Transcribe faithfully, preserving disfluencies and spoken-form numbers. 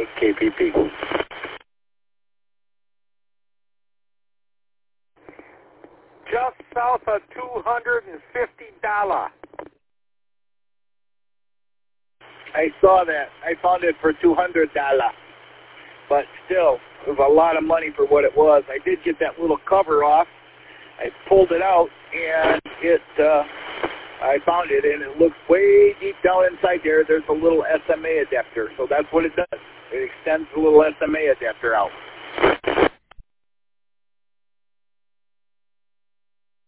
eight K P P. Just south of two hundred fifty dollars. I saw that. I found it for two hundred dollars. But still, it was a lot of money for what it was. I did get that little cover off. I pulled it out, and it, uh, I found it, and it looks way deep down inside there. There's a little S M A adapter, so that's what it does. It extends the little S M A adapter out.